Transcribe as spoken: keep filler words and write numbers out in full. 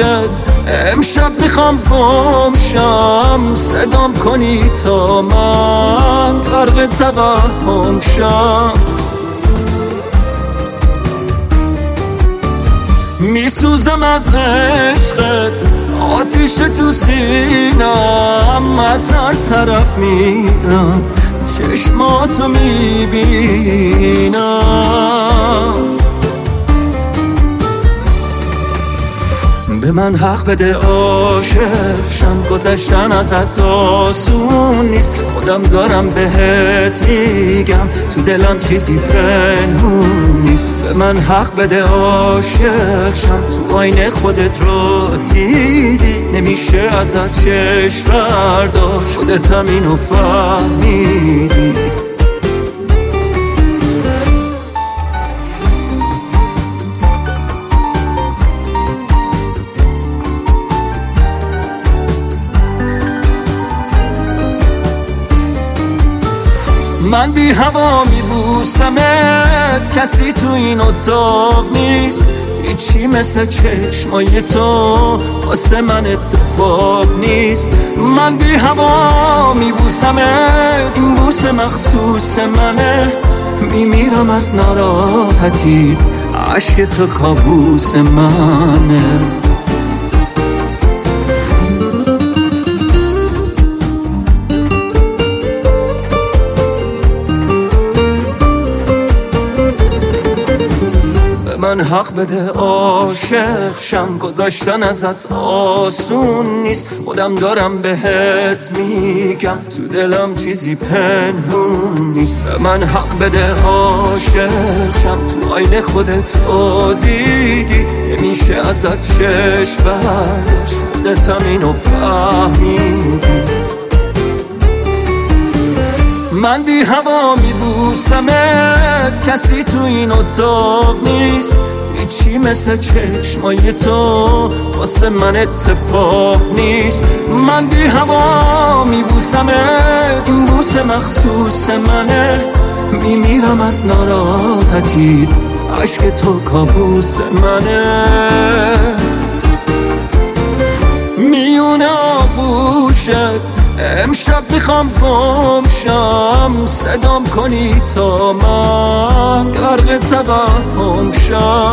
گوشت امشب میخوام گم شم، صدام کنی تا من غرق توهم شم. میسوزم از عشقت، آتیش تو سینم، از هر طرف میرم چشماتو میبینم. به من حق بده عاشق شم، گذشتن ازت آسون نیست، خودم دارم بهت میگم تو دلم چیزی پنهون نیست. به من حق بده عاشق شم، تو آینه خودت رو دیدی، نمیشه ازت چشم برداشت، خودتم اینو فهمیدی. من بی هوا میبوسمت، کسی تو این اتاق نیست، هیچی مثل چشمای تو واسه من اتفاق نیست. من بی هوا میبوسمت، این بوس مخصوص منه، میمیرم از ناراحتیت، عشق تو کابوس منه. من حق بده عاشق شم، گذاشتن ازت آسون نیست، خودم دارم بهت میگم تو دلم چیزی پنهون نیست. به من حق بده عاشق شم، تو آینه خودت رو دیدی، نمیشه ازت چشم برداشت، خودتم اینو فهمیدی. من بی هوا میبوسمت، کسی تو این اتاق نیست، هیچی مثل چشمای تو واسه من اتفاق نیست. من بی هوا میبوسمت، این بوس مخصوص منه، میمیرم از ناراحتیت، عشق تو کابوس منه. میونه آغوشت امشب میخوام گم شم، صدام کنی تا من غرق توهم شم.